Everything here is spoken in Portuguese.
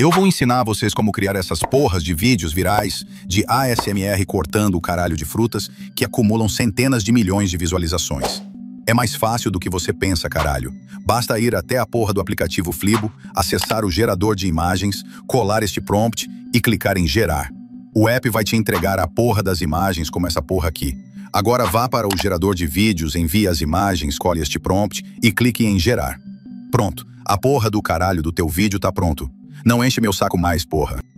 Eu vou ensinar vocês como criar essas porras de vídeos virais de ASMR cortando o caralho de frutas que acumulam centenas de milhões de visualizações. É mais fácil do que você pensa, caralho. Basta ir até a porra do aplicativo Flibo, acessar o gerador de imagens, colar este prompt e clicar em gerar. O app vai te entregar a porra das imagens como essa porra aqui. Agora vá para o gerador de vídeos, envie as imagens, escolhe este prompt e clique em gerar. Pronto, a porra do caralho do teu vídeo tá pronto. Não enche meu saco mais, porra.